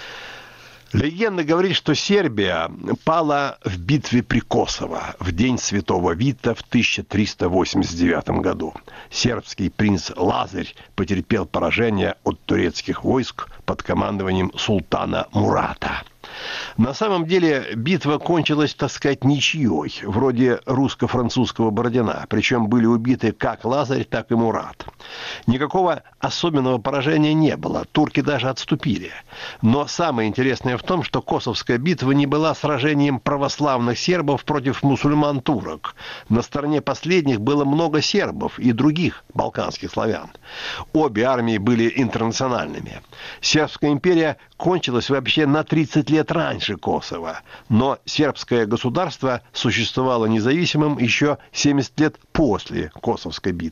Легенда говорит, что Сербия пала в битве при Косово в день Святого Вита в 1389 году. Сербский принц Лазарь потерпел поражение от турецких войск под командованием султана Мурата. На самом деле битва кончилась, так сказать, ничьей, вроде русско-французского Бородина, причем были убиты как Лазарь, так и Мурат. Никакого особенного поражения не было, турки даже отступили. Но самое интересное в том, что Косовская битва не была сражением православных сербов против мусульман-турок. На стороне последних было много сербов и других балканских славян. Обе армии были интернациональными. Сербская империя кончилась вообще на 30 лет раньше Косово, но сербское государство существовало независимым еще 70 лет после Косовской битвы.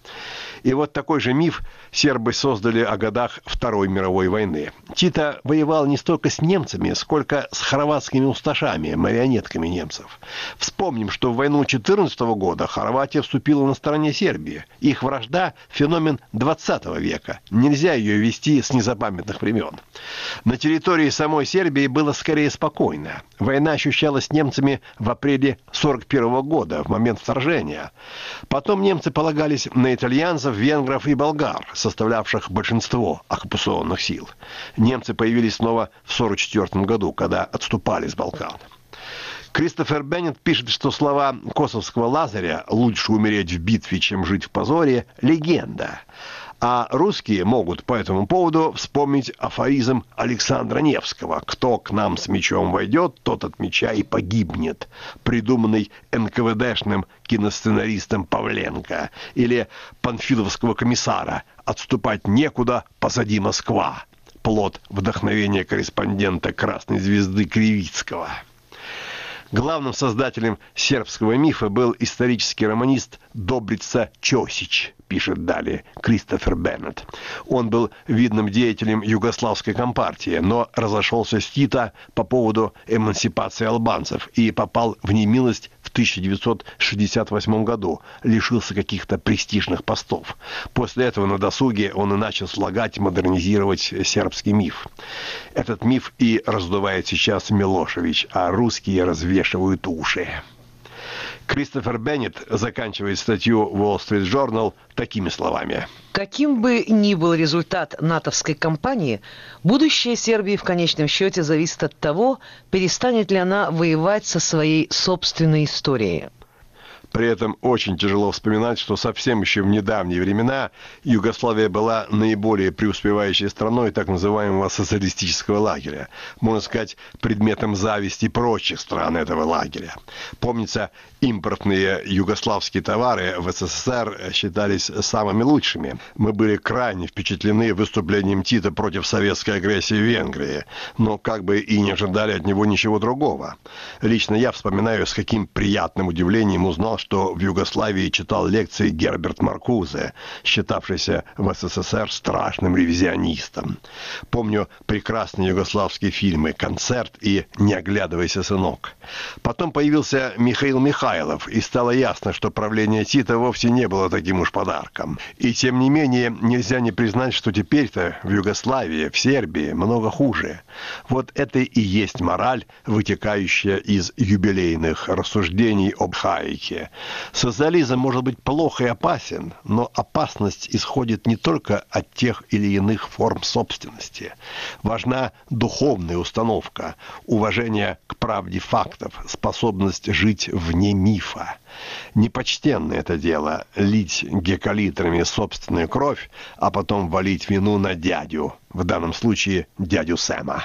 И вот такой же миф сербы создали о годах Второй мировой войны. Тито воевал не столько с немцами, сколько с хорватскими усташами, марионетками немцев. Вспомним, что в войну 14 года Хорватия вступила на стороне Сербии. Их вражда – феномен 20 века. Нельзя ее вести с незапамятных времен. На территории самой Сербии было скорее спокойно. Война ощущалась немцами в апреле 1941 года, в момент вторжения. Потом немцы полагались на итальянцев, венгров и болгар, составлявших большинство оккупационных сил. Немцы появились снова в 1944 году, когда отступали с Балкан. Кристофер Беннет пишет, что слова косовского Лазаря «лучше умереть в битве, чем жить в позоре» – легенда. А русские могут по этому поводу вспомнить афоризм Александра Невского «Кто к нам с мечом войдет, тот от меча и погибнет», придуманный НКВДшным киносценаристом Павленко, или панфиловского комиссара «Отступать некуда, позади Москва», плод вдохновения корреспондента «Красной звезды» Кривицкого. Главным создателем сербского мифа был исторический романист Добрица Чосич, пишет далее Кристофер Беннет. Он был видным деятелем югославской компартии, но разошелся с Тито по поводу эмансипации албанцев и попал в немилость в 1968 году, лишился каких-то престижных постов. После этого на досуге он и начал слагать и модернизировать сербский миф. Этот миф и раздувает сейчас Милошевич, а русские развешивают уши. Кристофер Беннет заканчивает статью Wall Street Journal такими словами. Каким бы ни был результат натовской кампании, будущее Сербии в конечном счете зависит от того, перестанет ли она воевать со своей собственной историей. При этом очень тяжело вспоминать, что совсем еще в недавние времена Югославия была наиболее преуспевающей страной так называемого социалистического лагеря. Можно сказать, предметом зависти прочих стран этого лагеря. Помнится, импортные югославские товары в СССР считались самыми лучшими. Мы были крайне впечатлены выступлением Тита против советской агрессии в Венгрии, но как бы и не ожидали от него ничего другого. Лично я вспоминаю, с каким приятным удивлением узнал, что в Югославии читал лекции Герберт Маркузе, считавшийся в СССР страшным ревизионистом. Помню прекрасные югославские фильмы «Концерт» и «Не оглядывайся, сынок». Потом появился Михаил Михайлов, и стало ясно, что правление Тита вовсе не было таким уж подарком. И тем не менее, нельзя не признать, что теперь-то в Югославии, в Сербии много хуже. Вот это и есть мораль, вытекающая из юбилейных рассуждений об Хайеке. Социализм может быть плох и опасен, но опасность исходит не только от тех или иных форм собственности. Важна духовная установка, уважение к правде фактов, способность жить вне мифа. Непочтенное это дело – лить гекалитрами собственную кровь, а потом валить вину на дядю, в данном случае дядю Сэма.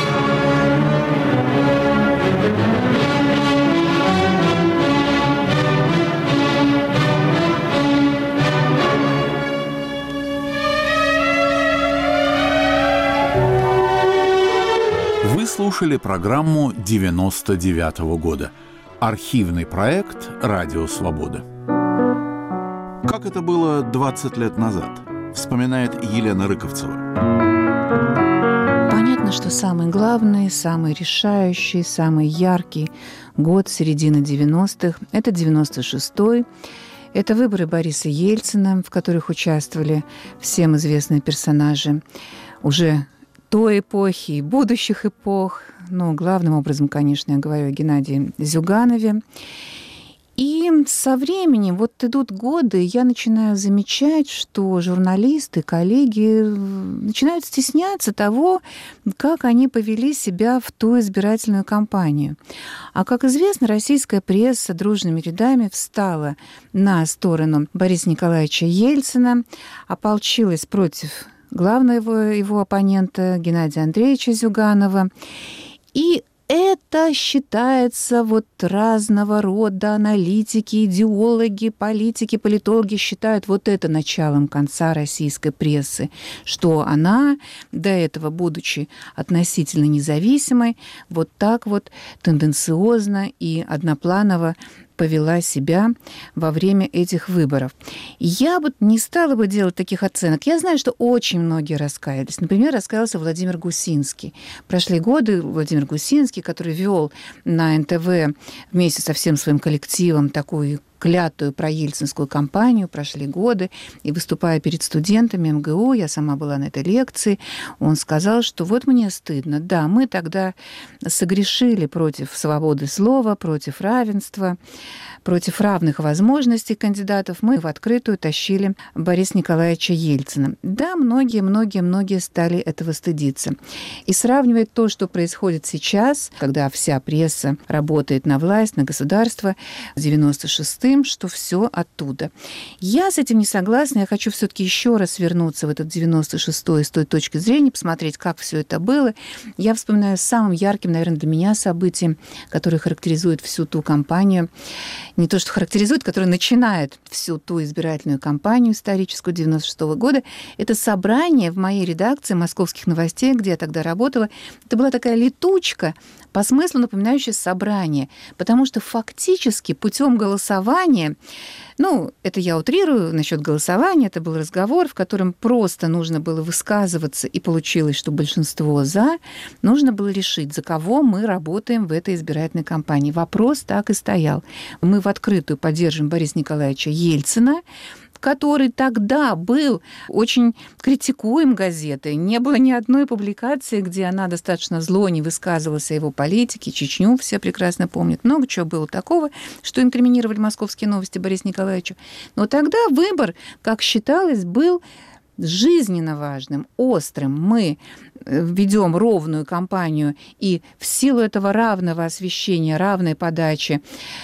Вы слушали программу 99-го года. Архивный проект «Радио Свобода». Как это было 20 лет назад, вспоминает Елена Рыковцева. Понятно, что самый главный, самый решающий, самый яркий год середины 90-х – это 96-й. Это выборы Бориса Ельцина, в которых участвовали всем известные персонажи уже той эпохи и будущих эпох. Ну, главным образом, конечно, я говорю о Геннадии Зюганове. И со временем, вот идут годы, я начинаю замечать, что журналисты, коллеги начинают стесняться того, как они повели себя в ту избирательную кампанию. А, как известно, российская пресса дружными рядами встала на сторону Бориса Николаевича Ельцина, ополчилась против главного его оппонента Геннадия Андреевича Зюганова. И это считается вот разного рода аналитики, идеологи, политики, политологи считают вот это началом конца российской прессы, что она, до этого будучи относительно независимой, вот так вот тенденциозно и однопланово повела себя во время этих выборов. Я бы не стала бы делать таких оценок. Я знаю, что очень многие раскаялись. Например, раскаялся Владимир Гусинский. Прошли годы, Владимир Гусинский, который вел на НТВ вместе со всем своим коллективом такую клятую проельцинскую кампанию, прошли годы, и выступая перед студентами МГУ, я сама была на этой лекции, он сказал, что вот мне стыдно. Да, мы тогда согрешили против свободы слова, против равенства, против равных возможностей кандидатов. Мы в открытую тащили Бориса Николаевича Ельцина. Да, многие стали этого стыдиться. И сравнивая то, что происходит сейчас, когда вся пресса работает на власть, на государство, с 96-м, что все оттуда. Я с этим не согласна. Я хочу все-таки еще раз вернуться в этот 96-й с той точки зрения, посмотреть, как все это было. Я вспоминаю самым ярким, наверное, для меня событием, которое характеризует всю ту кампанию. Не то, что характеризует, которое начинает всю ту избирательную кампанию историческую 96-го года. Это собрание в моей редакции «Московских новостей», где я тогда работала. Это была такая летучка, по смыслу напоминающая собрание, потому что фактически путем голосования, это я утрирую насчет голосования, это был разговор, в котором просто нужно было высказываться, и получилось, что большинство «за», нужно было решить, за кого мы работаем в этой избирательной кампании. Вопрос так и стоял. Мы в открытую поддержим Бориса Николаевича Ельцина, который тогда был очень критикуем газетой. Не было ни одной публикации, где она достаточно зло не высказывалась о его политике. Чечню все прекрасно помнят. Много чего было такого, что инкриминировали «Московские новости» Борису Николаевичу. Но тогда выбор, как считалось, был жизненно важным, острым. Мы ведем ровную кампанию, и в силу этого равного освещения, равной подачи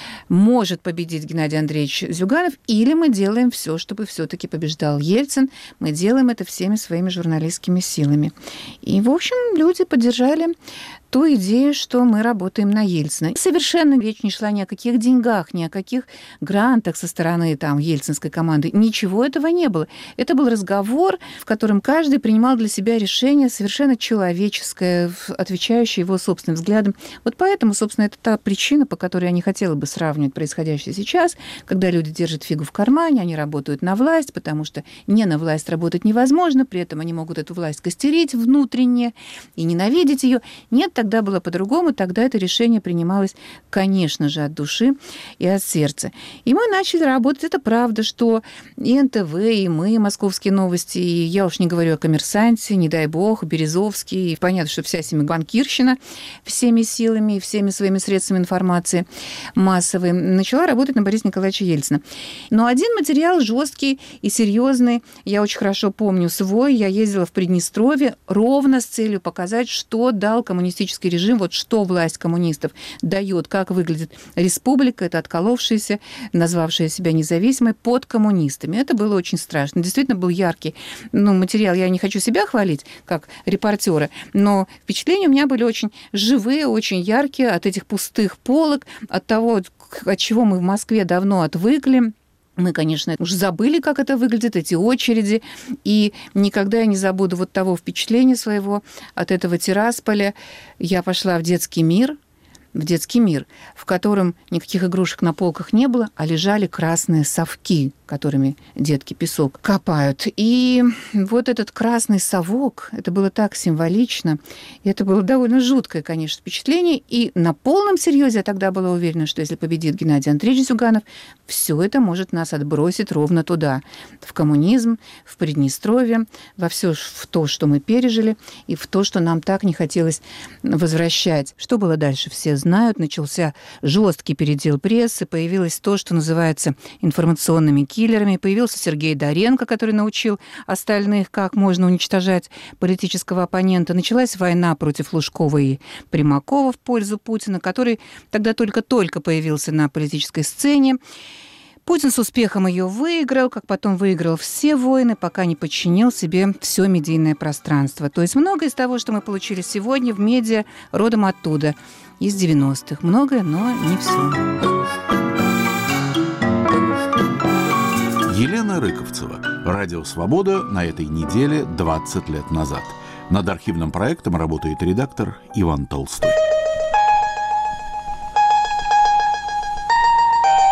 может победить Геннадий Андреевич Зюганов, или мы делаем все, чтобы все-таки побеждал Ельцин. Мы делаем это всеми своими журналистскими силами. И, в общем, люди поддержали ту идею, что мы работаем на Ельцина. Совершенно речь не шла ни о каких деньгах, ни о каких грантах со стороны ельцинской команды. Ничего этого не было. Это был разговор, в котором каждый принимал для себя решение совершенно человеческое, отвечающее его собственным взглядам. Вот поэтому, собственно, это та причина, по которой я не хотела бы сравнивать происходящее сейчас, когда люди держат фигу в кармане, они работают на власть, потому что не на власть работать невозможно, при этом они могут эту власть костерить внутренне и ненавидеть ее. Нет, тогда было по-другому, тогда это решение принималось, конечно же, от души и от сердца. И мы начали работать. Это правда, что и НТВ, и мы, «Московские новости», и я уж не говорю о «Коммерсанте», не дай бог, Березовский, и понятно, что вся банкирщина всеми силами и всеми своими средствами информации массовой начала работать на Бориса Николаевича Ельцина. Но один материал жесткий и серьезный, я очень хорошо помню свой, я ездила в Приднестровье ровно с целью показать, что дал коммунистический режим, вот что власть коммунистов дает, как выглядит республика, это отколовшаяся, назвавшая себя независимой, под коммунистами. Это было очень страшно. Действительно был яркий материал. Я не хочу себя хвалить, как репортера, но впечатления у меня были очень живые, очень яркие от этих пустых полок, от того, от чего мы в Москве давно отвыкли. Мы, конечно, уже забыли, как это выглядит, эти очереди, и никогда я не забуду вот того впечатления своего от этого Тирасполя. Я пошла в детский мир, в котором никаких игрушек на полках не было, а лежали красные совки, которыми детки песок копают. И вот этот красный совок, это было так символично, и это было довольно жуткое, конечно, впечатление. И на полном серьезе я тогда была уверена, что если победит Геннадий Андреевич Зюганов, все это может нас отбросить ровно туда, в коммунизм, в Приднестровье, во все в то, что мы пережили, и в то, что нам так не хотелось возвращать. Что было дальше, все знают. Начался жесткий передел прессы, появилось то, что называется информационными киллерами. Появился Сергей Доренко, который научил остальных, как можно уничтожать политического оппонента. Началась война против Лужкова и Примакова в пользу Путина, который тогда только-только появился на политической сцене. Путин с успехом ее выиграл, как потом выиграл все войны, пока не подчинил себе все медийное пространство. То есть многое из того, что мы получили сегодня в медиа, родом оттуда, из 90-х. Многое, но не все. Елена Рыковцева. Радио «Свобода» на этой неделе 20 лет назад. Над архивным проектом работает редактор Иван Толстой.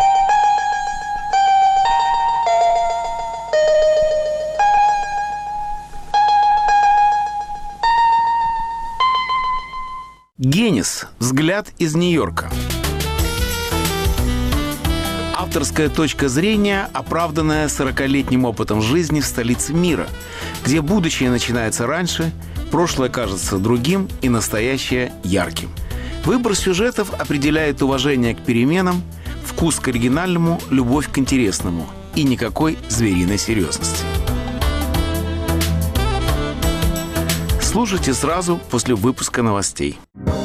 Генис. Взгляд из Нью-Йорка. Авторская точка зрения, оправданная 40-летним опытом жизни в столице мира, где будущее начинается раньше, прошлое кажется другим и настоящее ярким. Выбор сюжетов определяет уважение к переменам, вкус к оригинальному, любовь к интересному и никакой звериной серьезности. Слушайте сразу после выпуска новостей.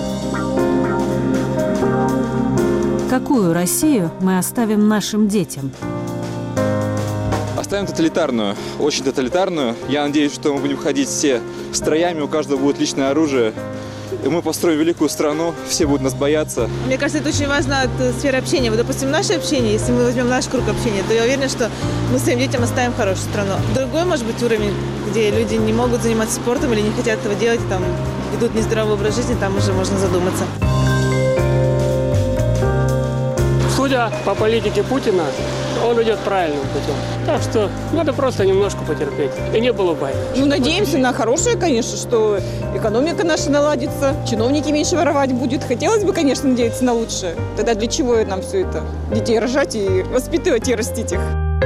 Какую Россию мы оставим нашим детям? Оставим тоталитарную, очень тоталитарную. Я надеюсь, что мы будем ходить все строями, у каждого будет личное оружие. И мы построим великую страну, все будут нас бояться. Мне кажется, это очень важно от сферы общения. Вот, допустим, наше общение, если мы возьмем наш круг общения, то я уверена, что мы своим детям оставим хорошую страну. Другой, может быть, уровень, где люди не могут заниматься спортом или не хотят этого делать, там ведут нездоровый образ жизни, там уже можно задуматься. Судя по политике Путина, он идет правильным путем. Так что надо просто немножко потерпеть. И не было войны. Ну, надеемся на хорошее, конечно, что экономика наша наладится, чиновники меньше воровать будут. Хотелось бы, конечно, надеяться на лучшее. Тогда для чего нам все это? Детей рожать и воспитывать и растить их.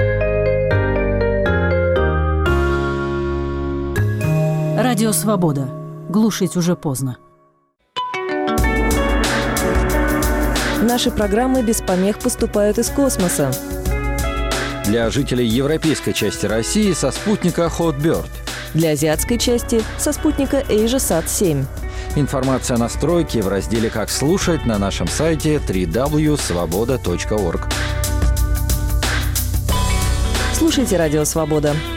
Радио «Свобода». Глушить уже поздно. Наши программы без помех поступают из космоса. Для жителей европейской части России со спутника Hotbird. Для азиатской части со спутника AsiaSat-7. Информация о настройке в разделе «Как слушать» на нашем сайте www.svoboda.org. Слушайте «Радио Свобода».